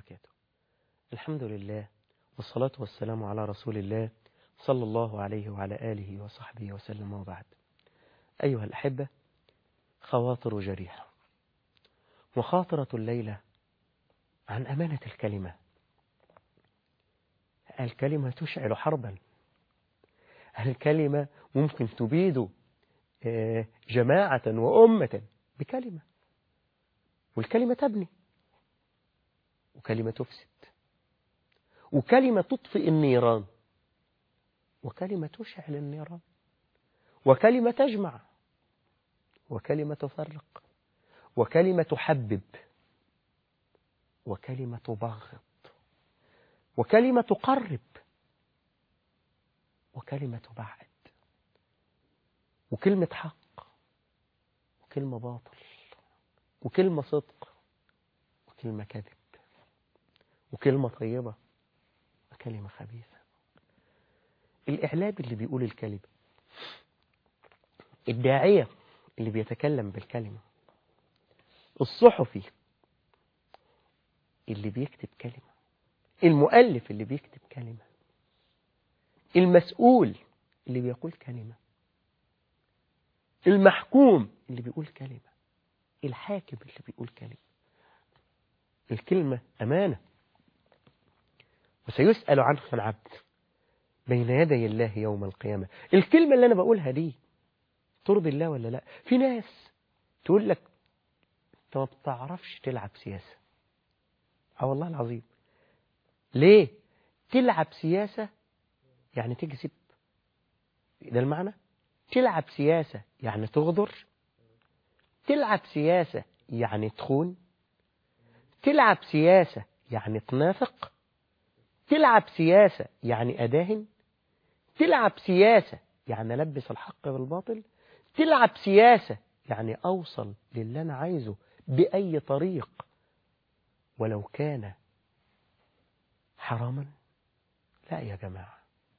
وبركاته. الحمد لله والصلاة والسلام على رسول الله صلى الله عليه وعلى آله وصحبه وسلم، وبعد. أيها الأحبة، خواطر جريحة. مخاطرة الليلة عن أمانة الكلمة. الكلمة تشعل حربا. الكلمة ممكن تبيد جماعة وأمة بكلمة، والكلمة تبني، وكلمة تفسد، وكلمة تطفئ النيران، وكلمة تشعل النيران، وكلمة تجمع، وكلمة تفرق، وكلمة تحبب، وكلمة تبغض، وكلمة تقرب، وكلمة تبعد، وكلمة حق، وكلمة باطل، وكلمة صدق، وكلمة كذب، وكلمة طيبة، وكلمة خبيثة. الإعلام اللي بيقول الكلمة، الداعية اللي بيتكلم بالكلمة، الصحفي اللي بيكتب كلمة، المؤلف اللي بيكتب كلمة، المسؤول اللي بيقول كلمة، المحكوم اللي بيقول كلمة، الحاكم اللي بيقول كلمة. الكلمة أمانة، وسيسأل عنها العبد بين يدي الله يوم القيامة. الكلمة اللي أنا بقولها دي ترضي الله ولا لا؟ في ناس تقول لك أنت ما بتعرفش تلعب سياسة. والله العظيم. ليه؟ تلعب سياسة يعني تكذب، ده المعنى. تلعب سياسة يعني تغدر، تلعب سياسة يعني تخون، تلعب سياسة يعني تنافق، تلعب سياسة يعني أداهن، تلعب سياسة يعني ألبس الحق بالباطل، تلعب سياسة يعني أوصل للي أنا عايزه بأي طريق ولو كان حراما. لا يا جماعة،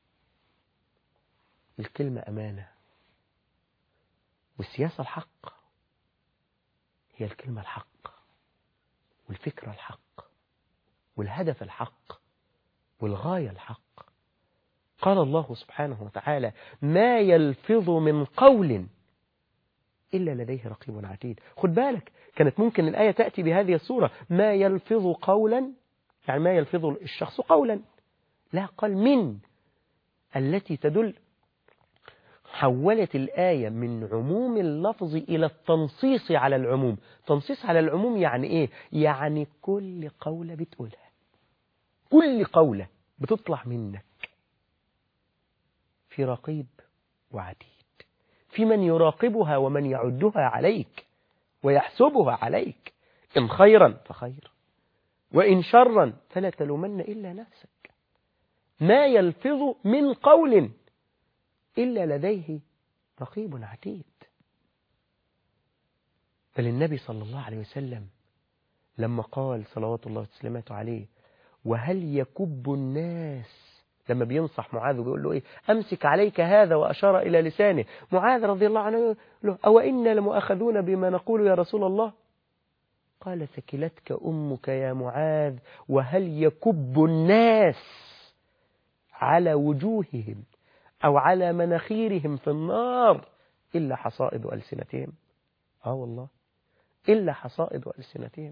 الكلمة أمانة، والسياسة الحق، هي الكلمة الحق، والفكرة الحق، والهدف الحق، والغاية الحق. قال الله سبحانه وتعالى: ما يلفظ من قول إلا لديه رقيب عتيد. خد بالك، كانت ممكن الآية تأتي بهذه الصورة: ما يلفظ قولا، يعني ما يلفظ الشخص قولا. لا، قال من التي تدل. حولت الآية من عموم اللفظ إلى التنصيص على العموم. تنصيص على العموم يعني إيه؟ يعني كل قولة بتقولها، كل قولة بتطلع منك في رقيب وعتيد، في من يراقبها ومن يعدها عليك ويحسبها عليك، إن خيرا فخير، وإن شرا فلا تلومن إلا نفسك. ما يلفظ من قول إلا لديه رقيب عتيد. بل النبي صلى الله عليه وسلم لما قال صلوات الله وسلامته عليه: وهل يكب الناس، لما بينصح معاذ وبيقول له إيه؟ أمسك عليك هذا، وأشار إلى لسانه. معاذ رضي الله عنه له: أو إنا لمؤاخذون بما نقول يا رسول الله؟ قال: ثكلتك أمك يا معاذ، وهل يكب الناس على وجوههم أو على مناخيرهم في النار إلا حصائد ألسنتهم. والله، إلا حصائد ألسنتهم.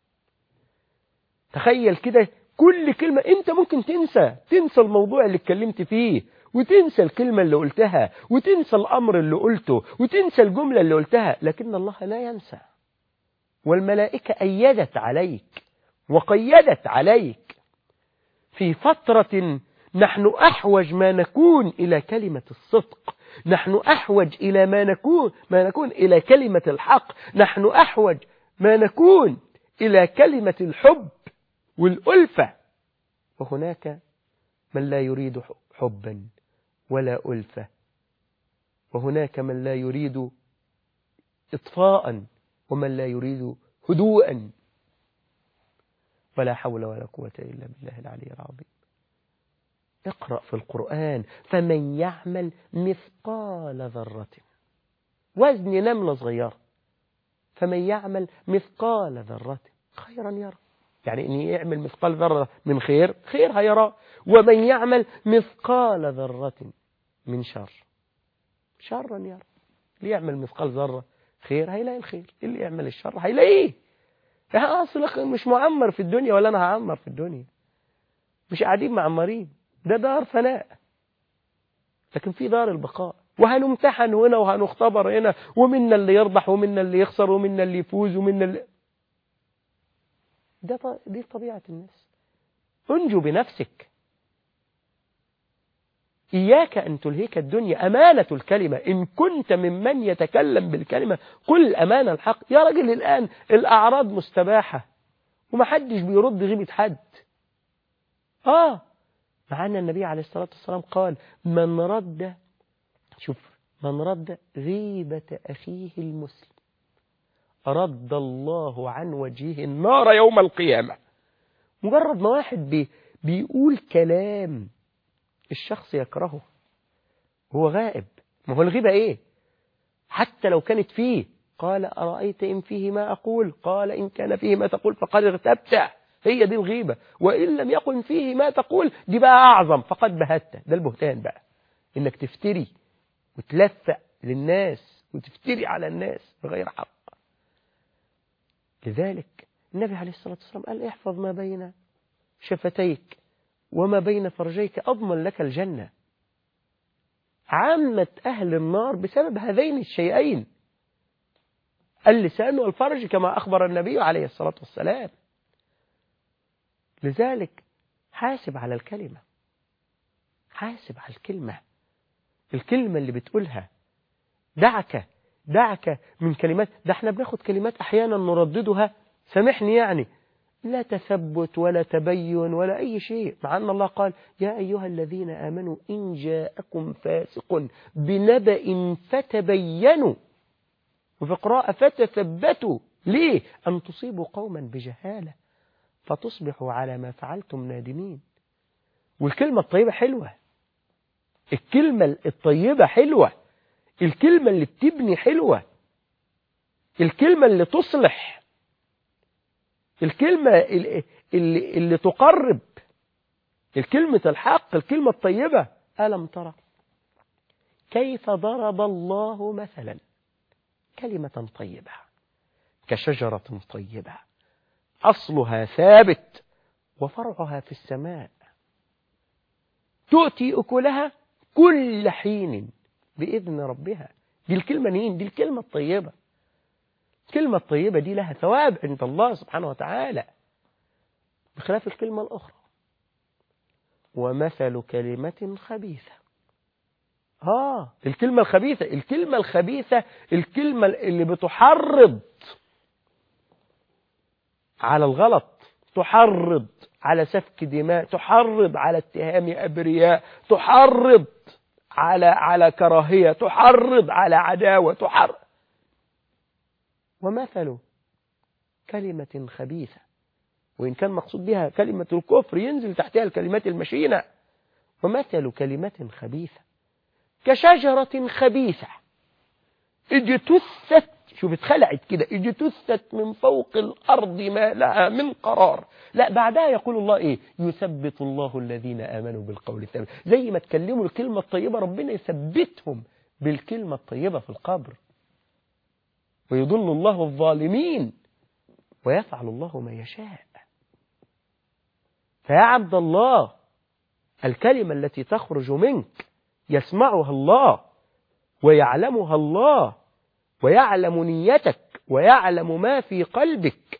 تخيل كده، كل كلمة أنت ممكن تنسى الموضوع اللي اتكلمت فيه، وتنسى الكلمة اللي قلتها، وتنسى الأمر اللي قلته، وتنسى الجملة اللي قلتها، لكن الله لا ينسى. والملائكة أيدت عليك وقيدت عليك في فترة نحن أحوج ما نكون إلى كلمة الصدق، نحن أحوج إلى ما نكون إلى كلمة الحق، نحن أحوج ما نكون إلى كلمة الحب والألفة. وهناك من لا يريد حبا ولا ألفة، وهناك من لا يريد إطفاء، ومن لا يريد هدوءا. ولا حول ولا قوة إلا بالله العلي العظيم. اقرأ في القرآن: فمن يعمل مثقال ذرة، وزن نملة صغيرة، فمن يعمل مثقال ذرة خيرا يرى، يعني إن يعمل مثقال ذرة من خير هيراه، ومن يعمل مثقال ذرة من شرا يرى. اللي يعمل مثقال ذرة خير هيلاقي الخير، اللي يعمل الشر هيلاقيه. أصلا مش معمر في الدنيا ولا أنا هعمر في الدنيا، مش قاعدين معمرين، ده دار فناء، لكن في دار البقاء، وهنمتحن هنا وهنختبر هنا، ومنا اللي يربح ومنا اللي يخسر ومنا اللي يفوز ومنا اللي... دي طبيعة الناس. انجو بنفسك، إياك أن تلهيك الدنيا. أمانة الكلمة، إن كنت ممن يتكلم بالكلمة قل أمانة الحق. يا راجل الآن الأعراض مستباحة ومحدش بيرد غيبة حد. مع أن النبي عليه الصلاة والسلام قال من رد غيبة أخيه المسلم رد الله عن وجهه النار يوم القيامة. مجرد ما واحد بيقول كلام الشخص يكرهه هو غائب. ما هو الغيبة إيه؟ حتى لو كانت فيه، قال أرأيت إن فيه ما أقول، قال إن كان فيه ما تقول فقد اغتبته، هي دي الغيبة. وإن لم يكن فيه ما تقول دي بقى أعظم، فقد بهته. ده البهتان بقى، إنك تفتري وتلفق للناس وتفتري على الناس بغير حق. لذلك النبي عليه الصلاة والسلام قال احفظ ما بين شفتيك وما بين فرجيك أضمن لك الجنة. عامة أهل النار بسبب هذين الشيئين، اللسان والفرج، كما أخبر النبي عليه الصلاة والسلام. لذلك حاسب على الكلمة، حاسب على الكلمة اللي بتقولها. دعك من كلمات. ده احنا بناخد كلمات أحيانا نرددها، سامحني يعني، لا تثبت ولا تبين ولا أي شيء، مع أن الله قال يا أيها الذين آمنوا إن جاءكم فاسق بنبأ فتبينوا، وفي قراءة فتثبتوا. ليه؟ أن تصيبوا قوما بجهالة فتصبحوا على ما فعلتم نادمين. والكلمة الطيبة حلوة، الكلمة الطيبة حلوة، الكلمة اللي بتبني حلوة، الكلمة اللي تصلح، الكلمة اللي تقرب، الكلمة الحق، الكلمة الطيبة. ألم ترى كيف ضرب الله مثلا كلمة طيبة كشجرة طيبة أصلها ثابت وفرعها في السماء تؤتي أكلها كل حين بإذن ربها. دي الكلمة مين؟ دي الكلمة الطيبة. الكلمة الطيبة دي لها ثواب عند الله سبحانه وتعالى، بخلاف الكلمة الأخرى. ومثل كلمة خبيثة. الكلمة الخبيثة، الكلمة اللي بتحرض على الغلط، تحرض على سفك دماء، تحرض على اتهام أبرياء، تحرض على كراهية، تحرض على عداوة، ومثل كلمة خبيثة، وإن كان مقصود بها كلمة الكفر ينزل تحتها الكلمات المشينة. ومثل كلمة خبيثة كشجرة خبيثة اجتثت، شوف اتخلعت كده، اجتثت من فوق الأرض ما لها من قرار. لا، بعدها يقول الله ايه؟ يثبت الله الذين آمنوا بالقول الثابت. زي ما تكلموا الكلمة الطيبة ربنا يثبتهم بالكلمة الطيبة في القبر. ويضل الله الظالمين ويفعل الله ما يشاء. فيا عبد الله، الكلمة التي تخرج منك يسمعها الله ويعلمها الله، ويعلم نيتك ويعلم ما في قلبك.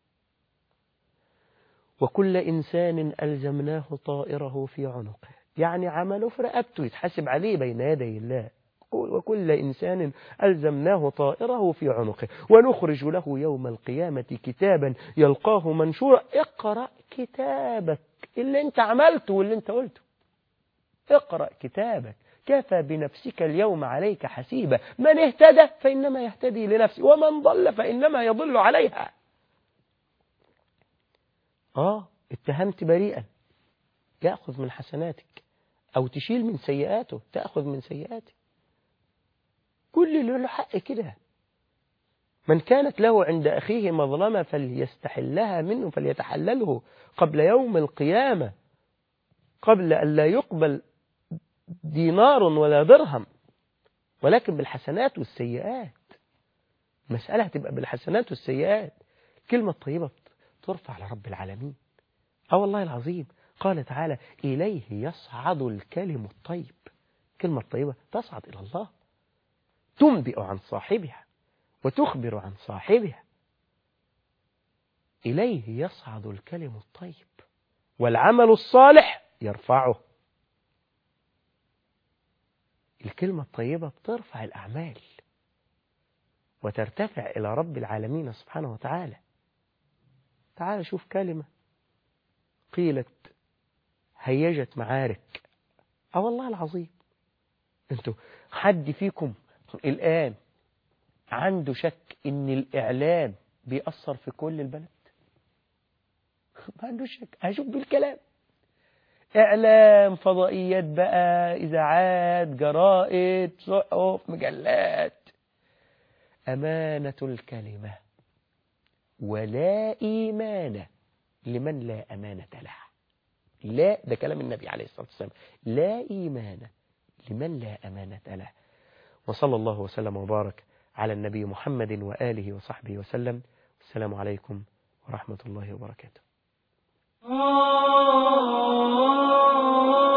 وكل إنسان ألزمناه طائره في عنقه، يعني عمله في رقبته يتحاسب عليه بين يدي الله. وكل إنسان ألزمناه طائره في عنقه ونخرج له يوم القيامة كتابا يلقاه منشورا اقرأ كتابك، اللي انت عملته واللي انت قلته. اقرأ كتابك كفى بنفسك اليوم عليك حسيبا، من اهتدى فإنما يهتدي لنفسه ومن ضل فإنما يضل عليها. اتهمت بريئا يأخذ من حسناتك، أو تشيل من سيئاته تأخذ من سيئاتك. كل اللي له حق كده. من كانت له عند أخيه مظلمة فليستحلها منه، فليتحلله قبل يوم القيامة، قبل أن لا يقبل دينار ولا درهم، ولكن بالحسنات والسيئات. المسألة هتبقى بالحسنات والسيئات. الكلمة الطيبة ترفع لرب العالمين. والله العظيم قال تعالى: إليه يصعد الكلم الطيب. الكلمة الطيبة تصعد إلى الله، تنبئ عن صاحبها وتخبر عن صاحبها. إليه يصعد الكلم الطيب والعمل الصالح يرفعه. الكلمة الطيبة بترفع الأعمال وترتفع إلى رب العالمين سبحانه وتعالى. تعال شوف كلمة قيلت هيجت معارك. والله العظيم، انتوا حد فيكم الآن عنده شك ان الإعلام بيأثر في كل البلد؟ ما عنده شك. هشوف بالكلام، إعلام، فضائيات بقى، إذاعات، جرائد، صحف، مجلات. أمانة الكلمة ولا إيمان لمن لا أمانة له. لا، ده كلام النبي عليه الصلاة والسلام. لا إيمان لمن لا أمانة له. وصلى الله وسلم وبارك على النبي محمد وآله وصحبه وسلم. السلام عليكم ورحمة الله وبركاته.